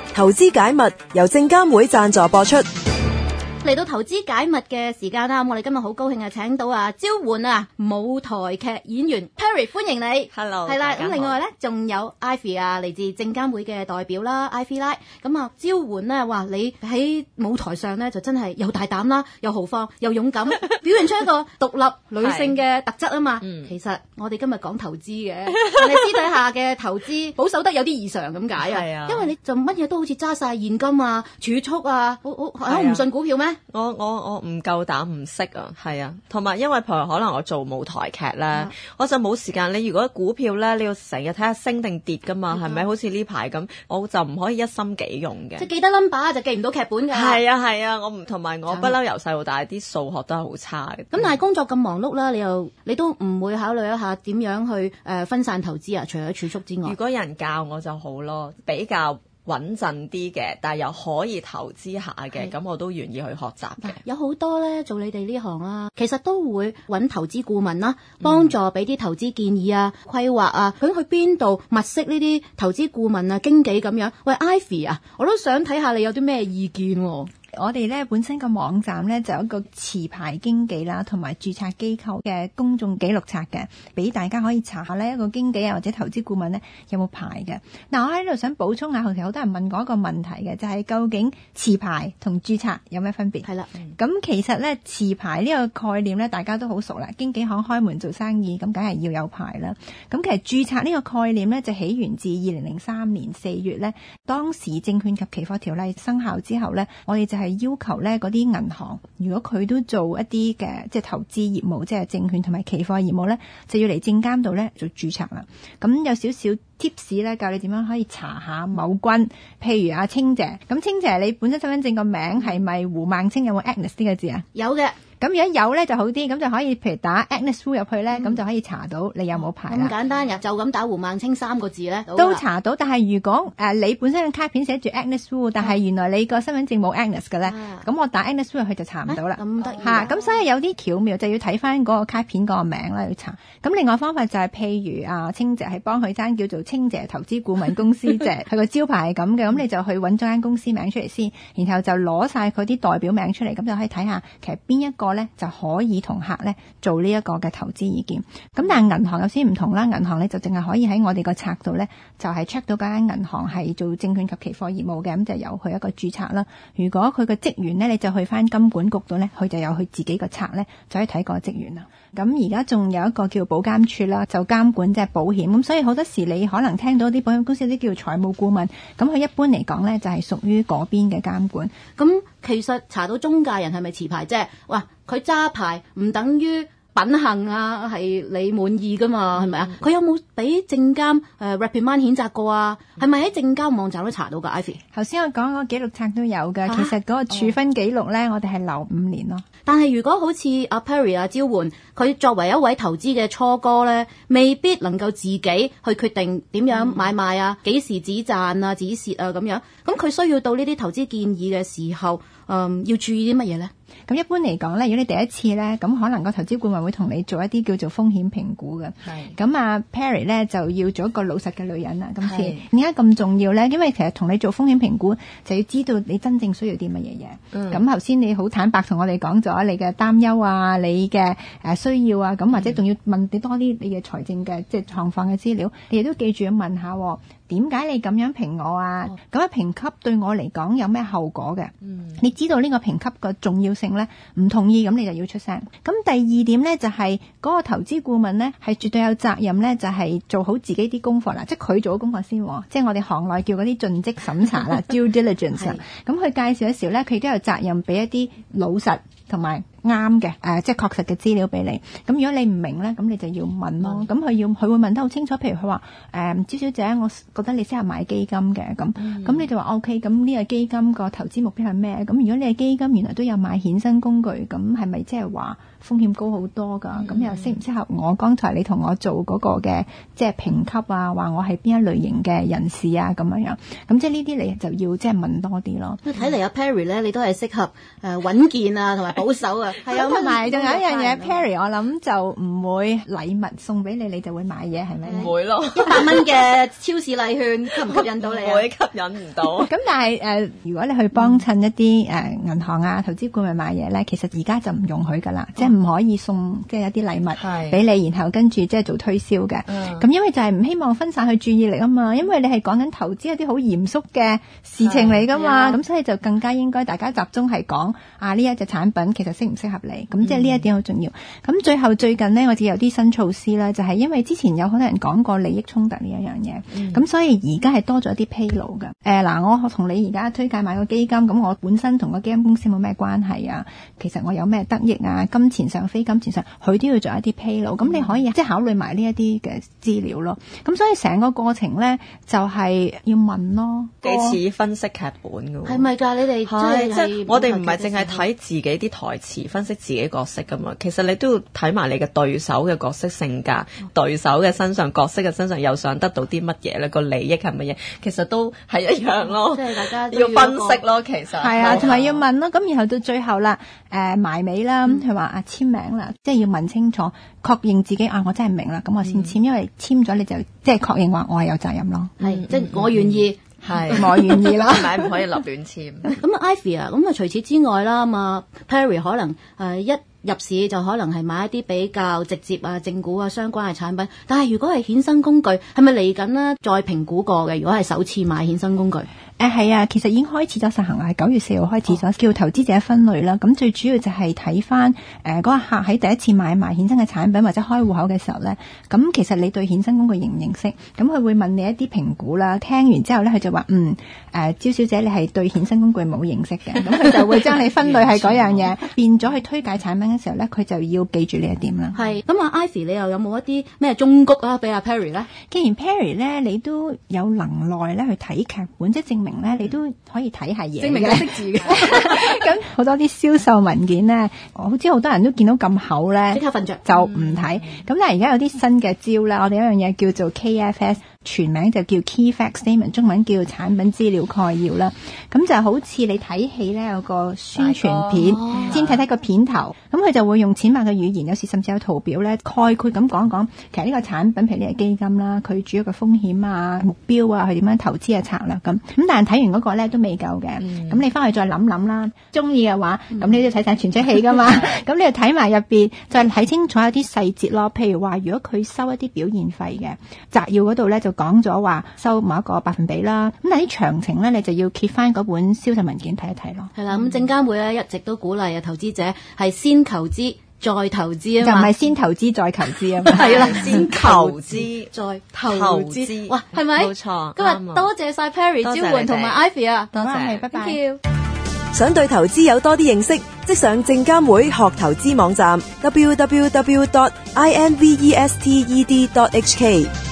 投資解密由證監會贊助播出。 嚟到投資解密嘅時間啦，我哋今日好高興請到召喚舞台劇演員 Perry， 歡迎你。 Hello， 係啦，咁另外咧仲有 Ivy 嚟自證監會嘅代表啦 ，Ivy 啦。咁召喚咧話你喺舞台上咧就真係又大膽啦，又豪放，又勇敢，表現出一個獨立女性嘅特質啊嘛。其實我哋今日講投資嘅，但係私底下嘅投資保守得有啲異常咁解啊。因為你就乜嘢都好似揸晒現金儲蓄我唔信股票咩？ 我唔夠膽唔識啊，係啊，同埋因為譬如可能我做舞台劇咧，我就冇時間。你如果股票咧，你要成日睇下升定跌噶嘛，係咪？好似呢排咁，我就唔可以一心幾用嘅。 即係記得 number 就記唔到劇本㗎。 係啊，我唔同埋我不嬲由細到大啲數學都係好差嘅。 咁但係工作咁忙碌啦，你都唔會考慮一下點樣去分散投資啊？除咗儲蓄之外， 如果有人教我就好咯，比較穩陣啲嘅，但係又可以投資下嘅，咁我都願意去學習嘅。 有好多咧做你哋呢行啊，其實都會揾投資顧問啦，幫助俾啲投資建議啊、規劃啊，究竟去邊度物色呢啲投資顧問啊、經紀咁樣。喂 Ivy 啊，我都想睇下你有啲咩意見喎。 我哋咧本身個網站咧就有一個持牌經紀啦，同埋註冊機構嘅公眾記錄冊嘅，俾大家可以查下呢一個經紀啊或者投資顧問咧有冇牌嘅。嗱，我喺度想補充下，其實好多人問過一個問題嘅，就係究竟持牌同註冊有咩分別？係啦，咁其實咧持牌呢個概念咧大家都好熟啦，經紀行開門做生意，咁梗係要有牌啦。咁其實註冊呢個概念咧就起源自2003年4月咧，當時證券及期貨條例生效之後咧，我哋就係要求咧嗰啲銀行，如果佢都做一啲嘅即係投資業務，即係證券同埋期貨業務咧，就要嚟證監度咧做註冊啦。咁有少少 tips 咧，教你點樣可以查下某君，譬如阿清姐。咁清姐你本身身份證個名係咪胡孟青？有冇 Agnes 呢個字啊？ 有嘅。 咁如果有咧就好啲，咁就可以譬如打 Agnes Wu 入去咧，咁就可以查到你有冇牌啦。 咁簡單嘅，就咁打胡孟青3個字咧， 都查到。但係如果你本身嘅卡片寫住 Agnes Wu，但係原來你個身份證冇 Agnes 嘅咧，咁我打 Agnes Wu 入去就查唔到啦。 咁得意咁所以有啲巧妙，就要睇翻嗰個卡片嗰個名啦，要查。咁另外方法就係譬如清姐係幫佢爭叫做清姐投資顧問公司啫，佢個招牌係咁嘅，咁你就去揾咗間公司名出嚟先，然後就攞晒佢啲代表名出嚟，咁就可以睇下其實邊一個咧就可以同客咧做呢一個嘅投資意見。咁但係銀行有啲唔同啦，銀行咧就淨係可以喺我哋個冊度咧就係 check 到間銀行係做證券及期貨業務嘅，咁就由佢一個註冊啦。如果佢個職員咧，你就去翻金管局度咧，佢就有佢自己個冊咧，就可以睇個職員啦。咁而家仲有一個叫保監處啦，就監管即係保險。咁所以好多時你可能聽到啲保險公司有啲叫財務顧問，咁佢一般嚟講咧就係屬於嗰邊嘅監管。 咁其實查到中介人係咪持牌啫？哇，佢揸牌唔等於品行啊，係你滿意噶嘛？係咪啊？佢有冇俾證監reprimand 譴責過啊？係咪喺證監網站都查到㗎 ？Ivy 頭先我講個記錄冊都有㗎，其實嗰個處分記錄咧，我哋係留5年咯。 但係如果好似阿 Perry 召喚，佢作為一位投資嘅初哥咧，未必能夠自己去決定點樣買賣啊，幾時止賺啊、止蝕啊咁樣。咁佢需要到呢啲投資建議嘅時候，要注意啲乜嘢咧？ 咁一般嚟講咧，如果你第一次咧，咁可能個投資顧問會同你做一啲叫做風險評估嘅。咁啊 Perry 咧就要做一個老實嘅女人啦。今次點解咁重要咧？因為其實同你做風險評估，就要知道你真正需要啲乜嘢嘢。咁頭先你好坦白同我哋講咗你嘅擔憂啊，你嘅需要啊，咁或者仲要問你多啲你嘅財政嘅即係狀況嘅資料，你亦都記住要問下點解你咁樣評我啊？咁評級對我嚟講有咩後果嘅？你知道呢個評級嘅重要性咧，唔同意咁你就要出聲。咁第二點咧就係嗰個投資顧問咧係絕對有責任咧，就係做好自己啲功課啦，即係佢做好功課先，即係我哋行內叫嗰啲盡職審查啦，due diligence。咁佢介紹嘅時候咧，佢都有責任俾一啲老實同埋啱嘅即係確實嘅資料俾你。咁如果你唔明咧，咁你就要問咯。咁佢會問得好清楚，譬如佢話朱小姐，我覺得你適合買基金嘅，咁你就話 OK。咁呢個基金個投資目標係咩？咁如果你嘅基金原來都有買衍生工具，咁係咪即係話風險高好多㗎？咁又適唔適合我剛才你同我做嗰個嘅即係評級啊？話我係邊一類型嘅人士啊？咁樣咁即係呢啲你就要即係問多啲咯。 睇嚟阿 Perry 咧，你都係適合穩健啊同埋保守啊啊，係啊， 同埋仲有一樣嘢咁 ，Perry 我諗就唔會禮物送俾你，你就會買嘢係咪咧？ 唔會咯， 100蚊嘅超市禮券吸唔吸引到你啊？ 會吸引唔到。 咁但係如果你去幫襯一啲銀行啊、投資顧問買嘢咧，其實而家就唔容許㗎啦，即係唔可以送即係一啲禮物俾你，然後跟住即係做推銷嘅。咁因為就係唔希望分散佢注意力啊嘛，因為你係講緊投資一啲好嚴肅嘅事情嚟㗎嘛，咁所以就更加應該大家集中係講呢一隻產品其實適唔適合你，咁即係呢一點好重要。咁最近呢，我哋有啲新措施啦，就係因為之前有好多人講過利益衝突呢一樣嘢，咁所以而家係多咗一啲披露嘅。我同你而家推介買個基金，咁我本身同個基金公司冇咩關係啊，其實我有咩得益啊，金錢上非金錢上，佢都要做一啲披露，咁你可以即係考慮埋呢一啲嘅資料咯。咁所以成個過程咧就係要問咯， 幾似分析劇本㗎喎。 係咪㗎？你哋即係我哋唔係淨係睇自己啲台詞分析自己角色㗎嘛，其實你都要睇埋你嘅對手嘅角色性格，對手嘅身上角色嘅身上又想得到啲乜嘢咧？個利益係乜嘢？其實都係一樣咯， 即係大家要分析咯。其實係啊，同埋要問咯。咁然後到最後啦，埋尾啦，佢話簽名啦，即係要問清楚，確認自己我真係明啦，咁我先簽，因為簽咗你就即係確認話我係有責任咯。 係即係我願意。 係我願意啦， 係咪唔可以立亂簽？ 咁Ivy 啊，咁除此之外啦，Perry 可能一入市就可能係買一啲比較直接正股相關嘅產品，但係如果係衍生工具，係咪嚟緊呢？再評估過嘅？如果係首次買衍生工具？係啊，其實已經開始咗實行啦，係9月4號開始咗，叫投資者分類啦。咁最主要就係睇翻嗰個客喺第一次買賣衍生嘅產品或者開戶口嘅時候咧，咁其實你對衍生工具認唔認識？咁佢會問你一啲評估啦。聽完之後咧，佢就話招小姐你係對衍生工具冇認識嘅，咁佢就會將你分類係嗰樣嘢，變咗去推介產品嘅時候咧，佢就要記住呢一點啦。 係咁Ivy 你又有冇一啲咩忠告俾Perry 咧？ 既然 Perry 咧你都有能耐咧去睇劇本，即係證明咧你都可以睇下嘢， 證明你識字嘅。 咁好多啲銷售文件咧，我知好多人都見到咁厚咧， 即刻瞓着就唔睇。咁但係而家有啲新嘅招啦，我哋有一樣嘢叫做 KFS。全名就叫 Key Fact Statement， 中文叫產品資料概要啦。咁就好似你睇戲咧，有個宣傳片，先睇睇個片頭，咁佢就會用淺白嘅語言，有時甚至有圖表咧，概括咁講其實呢個產品，譬如呢個基金啦，佢主要嘅風險啊、目標啊，佢點樣投資嘅策略咁。但係睇完嗰個咧都未夠嘅，咁你翻去再諗諗啦。中意嘅話，咁你都要睇晒全出戲噶嘛。咁你要睇埋入邊，再睇清楚一啲細節咯。譬如話，如果佢收一啲表現費嘅摘要嗰度咧，就講咗話收某一個百分比啦，咁但係啲詳情咧，你就要揭翻嗰本銷售文件睇一睇咯。 係啦，咁證監會咧一直都鼓勵投資者係先求知再投資啊嘛， 就唔係先投資再求知啊嘛。 係啦， 先求知再投資。哇，係咪？ 冇錯。 今日多謝晒 Perry 招喚同埋 Ivy 啊， 多謝，拜拜。 想對投資有多啲認識，即上證監會學投資網站 www.invested.hk。